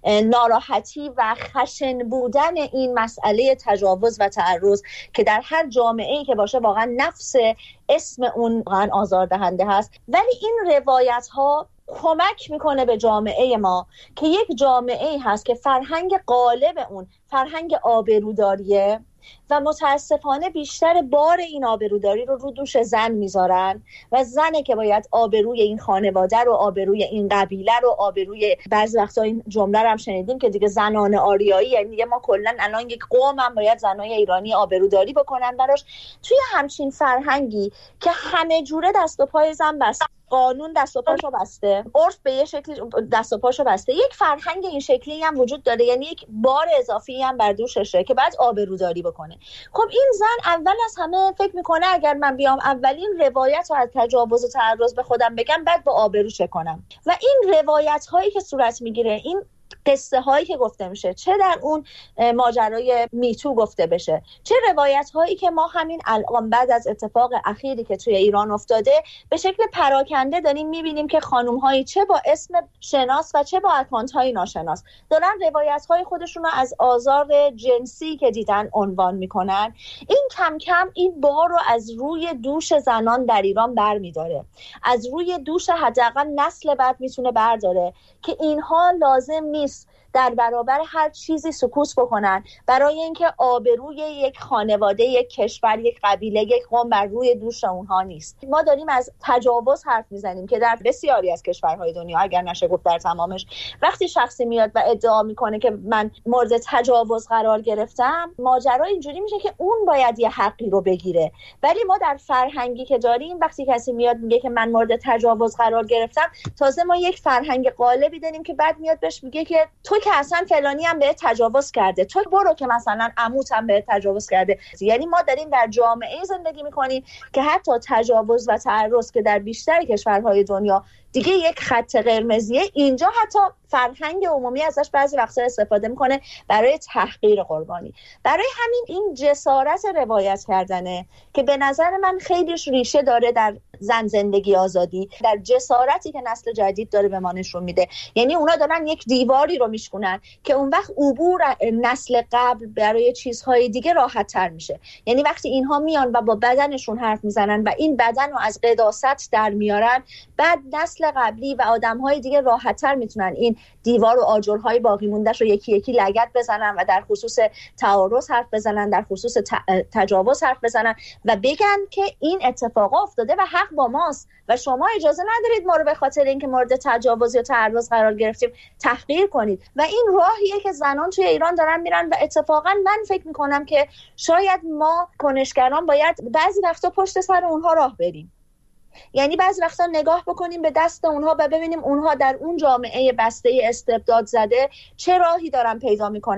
ناراحتی و خشن بودن این مسئله تجاوز و تعرض که در هر جامعه‌ای که باشه واقعا نفس اسم اون واقعا آزاردهنده هست، ولی این روایت ها کمک میکنه به جامعه ما که یک جامعه هست که فرهنگ غالب اون فرهنگ آبروداریه و متاسفانه بیشتر بار این آبروداری رو رو دوش زن میذارن و زنه که باید آبروی این خانواده رو، آبروی این قبیله رو، آبروی بعضی وقتا این جمله رو هم شنیدیم که دیگه زنان آریایی، یعنی دیگه ما کلا الان یک قوم هم باید زنای ایرانی آبروداری بکنن براش. توی همچین فرهنگی که همه جوره دست و پای زن بسته، قانون دست و پاشو بسته، عرف به یه شکلی دست و پاشو بسته، یک فرهنگ این شکلی هم وجود داره، یعنی یک بار اضافی هم بر دوششه که بعد آبروداری بکنه. خب این زن اول از همه فکر میکنه اگر من بیام اولین روایت رو از تجاوز و تعرض به خودم بگم، بعد با آبرو چه کنم. و این روایت هایی که صورت میگیره، این قصه هایی که گفته میشه، چه در اون ماجرای میتو گفته بشه، چه روایت هایی که ما همین الان بعد از اتفاق اخیری که توی ایران افتاده به شکل پراکنده داریم میبینیم که خانم هایی چه با اسم شناس و چه با اکانت های ناشناس دارن روایت های خودشون رو از آزار جنسی که دیدن عنوان میکنن. این کم کم این بار رو از روی دوش زنان در ایران برمیداره، از روی دوش حداقل نسل بعد میتونه برداره که اینها لازم نیست در برابر هر چیزی سکوت بکنن برای اینکه آبروی یک خانواده، یک کشور، یک قبیله، یک قوم بر روی دوش اونها نیست. ما داریم از تجاوز حرف میزنیم که در بسیاری از کشورهای دنیا، اگر نشه گفت در تمامش، وقتی شخصی میاد و ادعا میکنه که من مورد تجاوز قرار گرفتم، ماجرا اینجوری میشه که اون باید یه حقی رو بگیره. ولی ما در فرهنگی که داریم، وقتی کسی میاد میگه که من مورد تجاوز قرار گرفتم، تازه ما یک فرهنگ غالبی داریم که بعد میاد بهش میگه که تو که اصلا فلانی هم به تجاوز کرده، تو برو که مثلا عموت هم به تجاوز کرده. یعنی ما داریم در جامعه زندگی میکنیم که حتی تجاوز و تعرض که در بیشتر کشورهای دنیا دیگه یک خط قرمزیه، اینجا حتی فرهنگ عمومی ازش بعضی وقتا استفاده میکنه برای تحقیر قربانی. برای همین این جسارت روایت کردنه که به نظر من خیلیش ریشه داره در زن زندگی آزادی، در جسارتی که نسل جدید داره به ما نشون میده. یعنی اونا دارن یک دیواری رو میشکنن که اون وقت عبور نسل قبل برای چیزهای دیگه راحت تر میشه. یعنی وقتی اینها میان و با بدنشون حرف میزنن و این بدن رو از قداست در میارن، بعد نسل قبلی و آدمهای دیگه راحت تر میتونن این دیوار و آجرهای باقی مونده‌اش رو یکی یکی لگد بزنن و در خصوص تعارض حرف بزنن، در خصوص تجاوز حرف بزنن و بگن که این اتفاق افتاده و حق با ماست و شما اجازه ندارید ما رو به خاطر اینکه مورد تجاوز یا تعرض قرار گرفتیم تحقیر کنید. و این راهیه که زنان توی ایران دارن میرن و اتفاقا من فکر میکنم که شاید ما کنشگران باید بعضی وقتا پشت سر اونها راه بریم. یعنی بعضی وقتا نگاه بکنیم به دست اونها و ببینیم اونها در اون جامعه بسته استبداد زده چه راهی دارن پیدا میکنن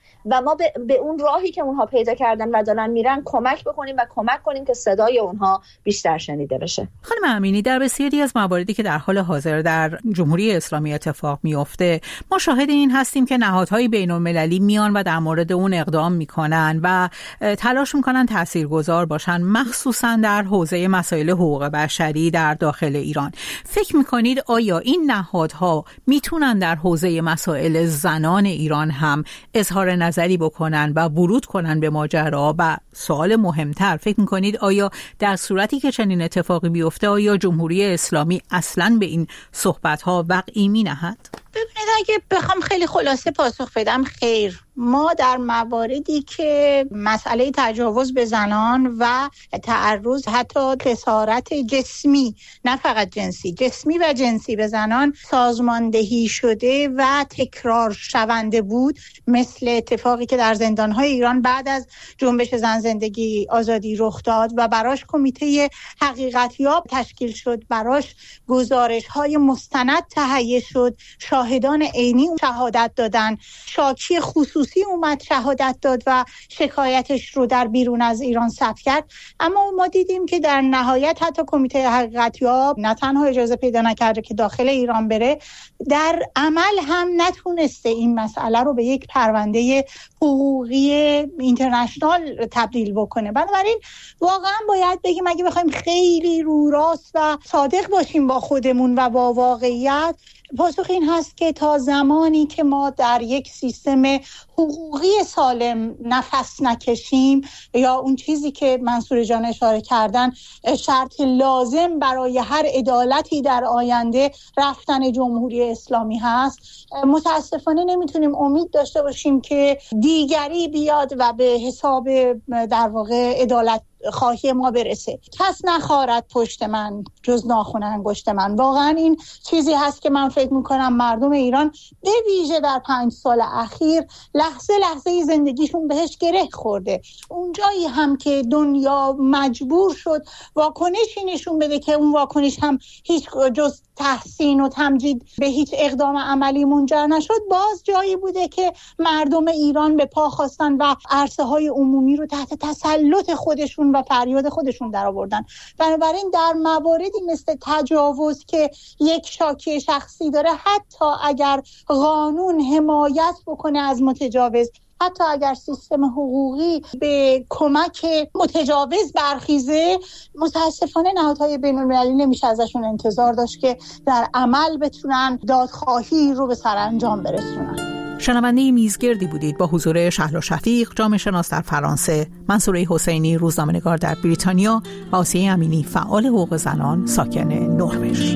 و ما به, به اون راهی که اونها پیدا کردن و دارن میرن کمک بکنیم و کمک کنیم که صدای اونها بیشتر شنیده بشه. خانم امینی، در بسیاری از مواردی که در حال حاضر در جمهوری اسلامی اتفاق میفته ما شاهد این هستیم که نهادهای بین‌المللی میان و در مورد اون اقدام میکنن و تلاش میکنن تاثیرگذار باشن، مخصوصا در حوزه مسائل حقوق بشری در داخل ایران. فکر میکنید آیا این نهادها میتونن در حوزه مسائل زنان ایران هم اظهار نظری بکنن و ورود کنن به ماجرا؟ و سوال مهمتر، فکر میکنید آیا در صورتی که چنین اتفاقی بیفته آیا جمهوری اسلامی اصلاً به این صحبت‌ها وقعی می‌نهد؟ ببینید، اگه بخوام خیلی خلاصه پاسخ بدم، خیر. ما در مواردی که مسئله تجاوز به زنان و تعرض، حتی خسارت جسمی، نه فقط جنسی، جسمی و جنسی به زنان سازماندهی شده و تکرار شونده بود، مثل اتفاقی که در زندان‌های ایران بعد از جنبش زن زندگی آزادی رخ داد و براش کمیته حقیقتیاب تشکیل شد، براش گزارش‌های مستند تهیه شد، شاهدان عینی شهادت دادن، شاکی خصوصی اومد شهادت داد و شکایتش رو در بیرون از ایران ثبت کرد. اما ما دیدیم که در نهایت حتی کمیته حقیقتیاب نه تنها اجازه پیدا نکرده که داخل ایران بره، در عمل هم نتونسته این مسئله رو به یک پرونده حقوقی اینترنشنال تبدیل بکنه. بنابراین واقعا باید بگیم اگه بخوایم خیلی رو راست و صادق باشیم با خودمون و با واقعیت، پاسخ این هست که تا زمانی که ما در یک سیستم حقوقی سالم نفس نکشیم، یا اون چیزی که منصور جان اشاره کردن شرط لازم برای هر عدالتی در آینده رفتن جمهوری اسلامی هست، متاسفانه نمیتونیم امید داشته باشیم که دیگری بیاد و به حساب در واقع عدالت خواهی ما برسه. کس نخارد پشت من جز ناخن انگشت من. واقعا این چیزی هست که من فکر میکنم مردم ایران به ویژه در پنج سال اخیر لحظه لحظه زندگیشون بهش گره خورده. اونجایی هم که دنیا مجبور شد واکنشی نشون بده که اون واکنش هم هیچ جز تحسین و تمجید به هیچ اقدام عملی منجر نشد، باز جایی بوده که مردم ایران به پا خواستن و عرصه های عمومی رو تحت تسلط خودشون و فریاد خودشون در آوردن. بنابراین در مواردی مثل تجاوز که یک شاکی شخصی داره، حتی اگر قانون حمایت بکنه از متجاوز، حتی اگر سیستم حقوقی به کمک متجاوز برخیزه، متاسفانه نهادهای بین‌المللی نمیشه ازشون انتظار داشت که در عمل بتونن دادخواهی رو به سرانجام برسونن. شنونده میزگردی بودید با حضور شهلا شفیق، جامعه شناس در فرانسه، منصوره حسینی روزنامه‌نگار در بریتانیا و آسیه امینی فعال حقوق زنان ساکن نروژ.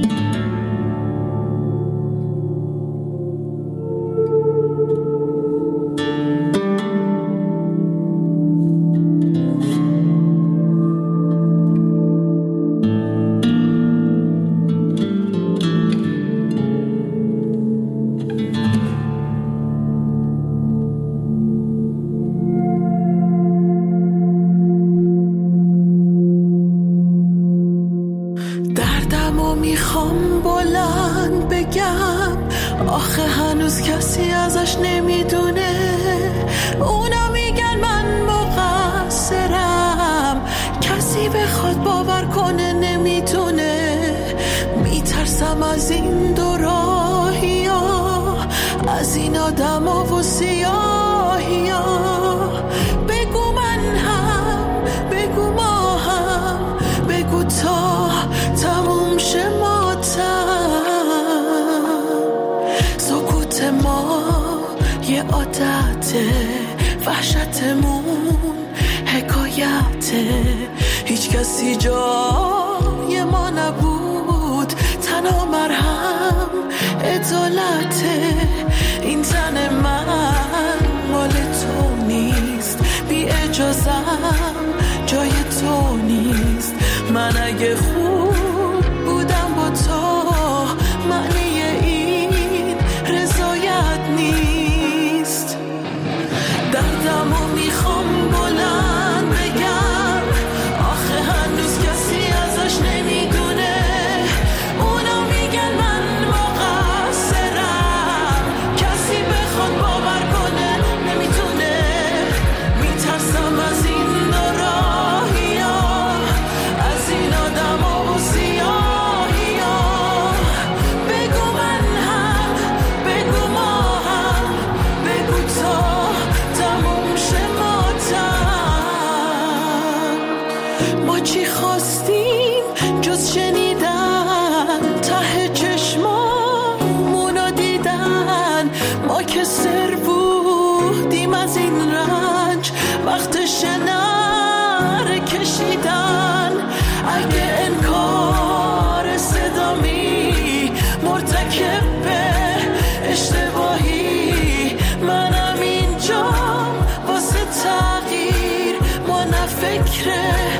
میخوام بلند بگم، آخه هنوز کسی ازش نمیدونه. اونا میگن من مقصرم، کسی بخواد باور کنه نمیتونه. میترسم از این دو راهی ها، از این آدم ها و سیاهی ها. بگو من هم، بگو ما هم، بگو تا تموم شه ماتم. سکوت ما یه عادته، وحشتمون حکایته. هیچ کسی جای ما نبود، تنها مرهم عدالته. این تن من مال تو نیست، بی اجازم جای تو نیست. من اگه خوب بودم با تو، معنی این رضایت نیست. دردمو میخوام بلند بگم، آخه هنوز کسی ازش نمیدونه. اونا میگن من مقصرم، کسی بخواد باور کنه نمیتونه. مقصر بودیم از این رنج، وقتش نره کشیدن. اگه انکار صدامی مرتکب به اشتباهی، منم اینجا واسه تغییر، ما نه فکره